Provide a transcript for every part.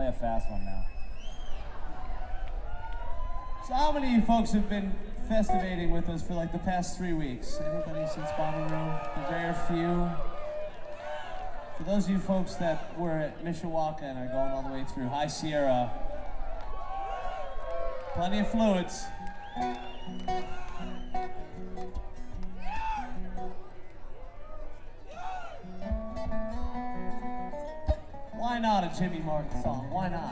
play a fast one now. So how many of you folks have been festivating with us for like the past 3 weeks? Anybody since Bonnaroo? A rare few. For those of you folks that were at Mishawaka and are going all the way through High Sierra, plenty of fluids. Why not a Jimmy Martin song? Why not?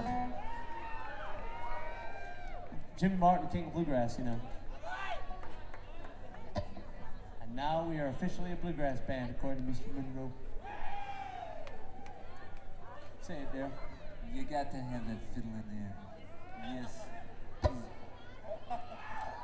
Jimmy Martin, King of Bluegrass, you know. And now we are officially a bluegrass band, according to Mr. Monroe. Say it, Dale. You got to have that fiddle in there. Yes.